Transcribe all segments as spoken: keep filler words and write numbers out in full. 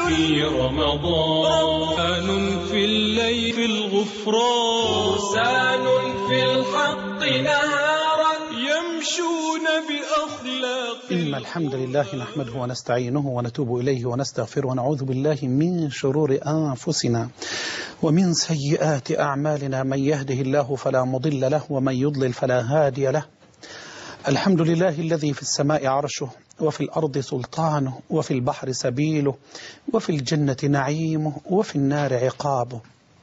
في رمضان، فرسان في الليل في الغفران، فرسان في الحق نهارا يمشون بأخلاق. إن الحمد لله نحمده ونستعينه ونتوب إليه ونستغفره ونعوذ بالله من شرور أنفسنا ومن سيئات أعمالنا، من يهده الله فلا مضل له ومن يضلل فلا هادي له. الحمد لله الذي في السماء عرشه وفي الأرض سلطانه وفي البحر سبيله وفي الجنة نعيمه وفي النار عقابه.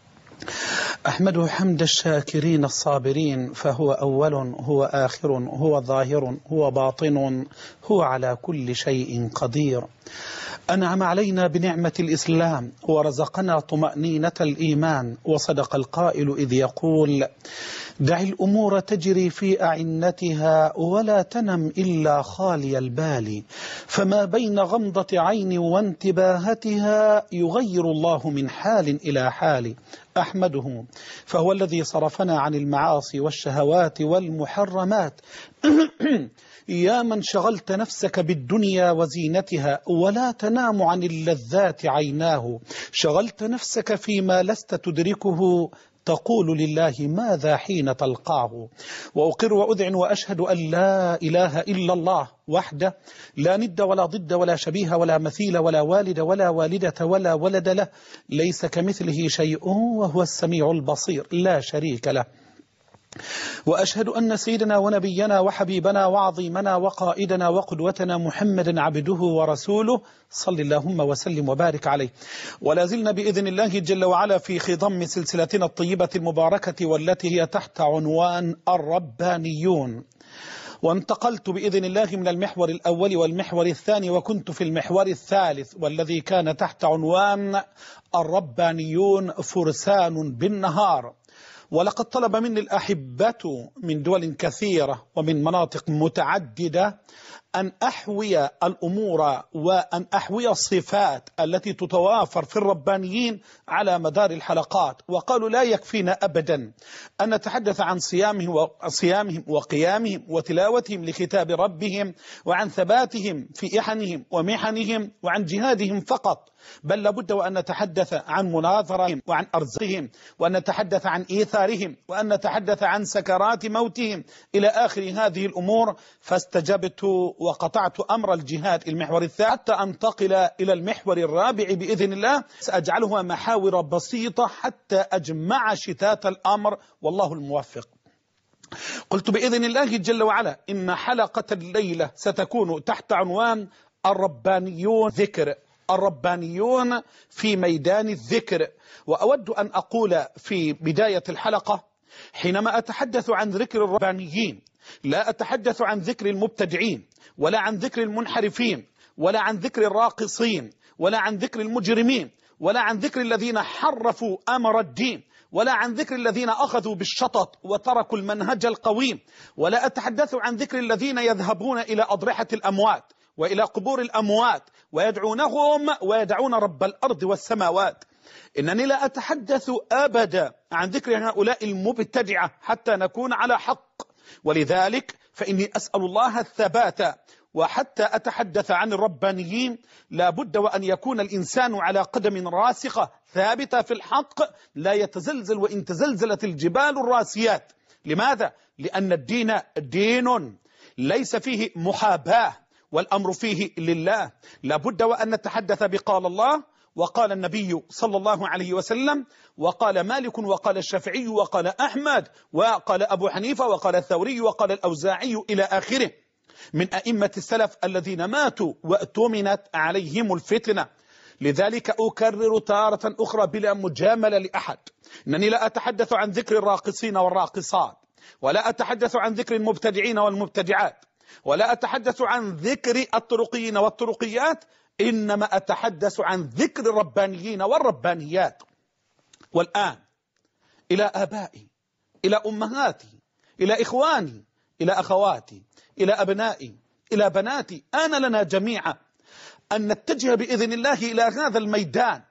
أحمده حمد الشاكرين الصابرين، فهو أول هو آخر هو ظاهر هو باطن هو على كل شيء قدير. أنعم علينا بنعمة الإسلام ورزقنا طمأنينة الإيمان، وصدق القائل إذ يقول: دع الأمور تجري في أعنتها ولا تنم إلا خالي البال، فما بين غمضة عين وانتباهتها يغير الله من حال إلى حال. أحمده فهو الذي صرفنا عن المعاصي والشهوات والمحرمات. يا من شغلت نفسك بالدنيا وزينتها ولا تنام عن اللذات عيناه، شغلت نفسك فيما لست تدركه، تقول لله ماذا حين تلقاه. وأقر وأذعن وأشهد أن لا إله إلا الله وحده، لا ند ولا ضد ولا شبيه ولا مثيل ولا والد ولا والدة ولا ولد له، ليس كمثله شيء وهو السميع البصير، لا شريك له. وأشهد أن سيدنا ونبينا وحبيبنا وعظيمنا وقائدنا وقدوتنا محمدا عبده ورسوله، صل اللهم وسلم وبارك عليه. ولا زلنا بإذن الله جل وعلا في خضم سلسلتنا الطيبة المباركة، والتي هي تحت عنوان الربانيون. وانتقلت بإذن الله من المحور الأول والمحور الثاني، وكنت في المحور الثالث والذي كان تحت عنوان الربانيون فرسان بالنهار. ولقد طلب مني الأحبة من دول كثيرة ومن مناطق متعددة أن أحوي الأمور وأن أحوي الصفات التي تتوافر في الربانيين على مدار الحلقات، وقالوا لا يكفينا أبدا أن نتحدث عن صيامهم وصيامهم وقيامهم وتلاوتهم لكتاب ربهم، وعن ثباتهم في إحنهم ومحنهم، وعن جهادهم فقط، بل لابد وأن نتحدث عن مناظرهم وعن أرزقهم، وأن نتحدث عن إيثارهم، وأن نتحدث عن سكرات موتهم إلى آخر هذه الأمور. فاستجبت وقطعت أمر الجهاد المحور الثالث حتى أنتقل إلى المحور الرابع بإذن الله، سأجعلها محاور بسيطة حتى أجمع شتات الأمر، والله الموفق. قلت بإذن الله جل وعلا إن حلقة الليلة ستكون تحت عنوان الربانيون ذكر، الربانيون في ميدان الذكر. وأود أن أقول في بداية الحلقة، حينما أتحدث عن ذكر الربانيين لا أتحدث عن ذكر المبتدعين، ولا عن ذكر المنحرفين، ولا عن ذكر الراقصين، ولا عن ذكر المجرمين، ولا عن ذكر الذين حرفوا أمر الدين، ولا عن ذكر الذين أخذوا بالشطط وتركوا المنهج القويم، ولا أتحدث عن ذكر الذين يذهبون إلى أضرحة الأموات وإلى قبور الأموات ويدعونهم ويدعون رب الأرض والسماوات. إنني لا أتحدث أبدا عن ذكر هؤلاء المبتدعة حتى نكون على حق. ولذلك فإني أسأل الله الثبات، وحتى أتحدث عن الربانيين لا بد وأن يكون الإنسان على قدم راسخة ثابتة في الحق، لا يتزلزل وإن تزلزلت الجبال الراسيات. لماذا؟ لأن الدين دين ليس فيه محاباة، والأمر فيه لله. لا بد وأن نتحدث بقال الله وقال النبي صلى الله عليه وسلم، وقال مالك وقال الشافعي وقال أحمد وقال أبو حنيفة وقال الثوري وقال الأوزاعي إلى آخره من أئمة السلف الذين ماتوا وأتمنت عليهم الفتنة. لذلك أكرر تارة أخرى بلا مجاملة لأحد، أنني لا أتحدث عن ذكر الراقصين والراقصات، ولا أتحدث عن ذكر المبتدعين والمبتدعات، ولا أتحدث عن ذكر الطرقيين والطرقيات، إنما أتحدث عن ذكر الربانيين والربانيات. والآن إلى آبائي، إلى أمهاتي، إلى إخواني، إلى أخواتي، إلى أبنائي، إلى بناتي، آن لنا جميعا أن نتجه بإذن الله إلى هذا الميدان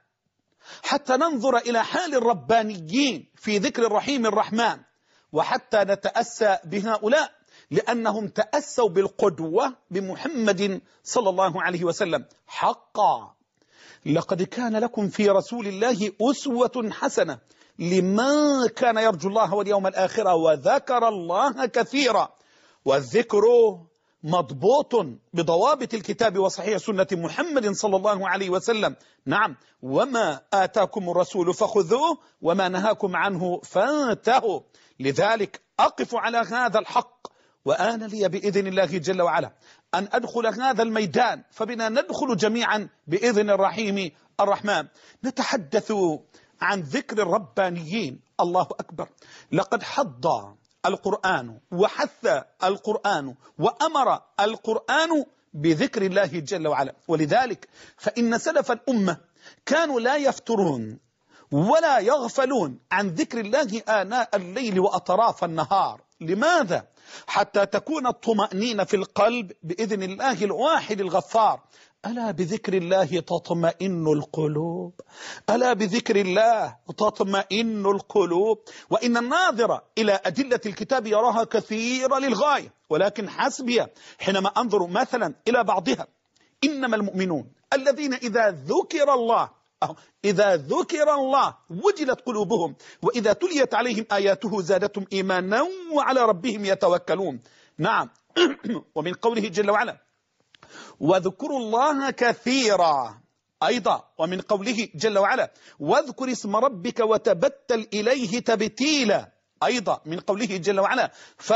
حتى ننظر إلى حال الربانيين في ذكر الرحيم الرحمن، وحتى نتأسى بهؤلاء لأنهم تأسوا بالقدوة بمحمد صلى الله عليه وسلم حقا. لقد كان لكم في رسول الله أسوة حسنة لمن كان يرجو الله واليوم الآخر وذكر الله كثيرا. والذكر مضبوط بضوابط الكتاب وصحيح سنة محمد صلى الله عليه وسلم. نعم، وما آتاكم الرسول فخذوه وما نهاكم عنه فانتهوا. لذلك أقف على هذا الحق، وآن لي بإذن الله جل وعلا أن أدخل هذا الميدان، فبنا ندخل جميعا بإذن الرحيم الرحمن. نتحدث عن ذكر الربانيين. الله أكبر، لقد حض القرآن وحث القرآن وأمر القرآن بذكر الله جل وعلا. ولذلك فإن سلف الأمة كانوا لا يفترون ولا يغفلون عن ذكر الله آناء الليل وأطراف النهار. لماذا؟ حتى تكون الطمأنينة في القلب بإذن الله الواحد الغفار. ألا بذكر الله تطمئن القلوب، ألا بذكر الله تطمئن القلوب. وإن الناظر إلى أدلة الكتاب يراها كثيرة للغاية، ولكن حسبي حينما أنظر مثلا إلى بعضها. إنما المؤمنون الذين إذا ذكر الله إذا ذكر الله وجلت قلوبهم وإذا تليت عليهم آياته زادتهم إيمانا وعلى ربهم يتوكلون. نعم، ومن قوله جل وعلا واذكروا الله كثيرا، أيضا ومن قوله جل وعلا واذكر اسم ربك وتبتل إليه تبتيلا، أيضا من قوله جل وعلا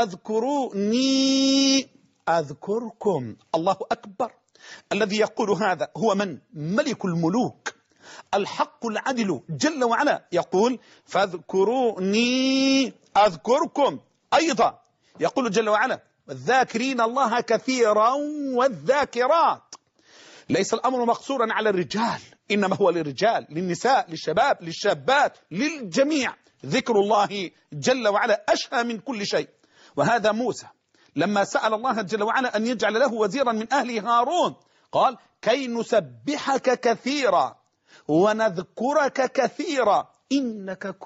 فاذكروني أذكركم. الله أكبر، الذي يقول هذا هو من؟ ملك الملوك الحق العدل جل وعلا يقول فاذكروني أذكركم. أيضا يقول جل وعلا والذاكرين الله كثيرا والذاكرات. ليس الأمر مقصورا على الرجال، إنما هو للرجال، للنساء، للشباب، للشابات، للجميع. ذكر الله جل وعلا أشهى من كل شيء. وهذا موسى لما سأل الله جل وعلا أن يجعل له وزيرا من أهل هارون قال كي نسبحك كثيرا ونذكرك كثيرا إنك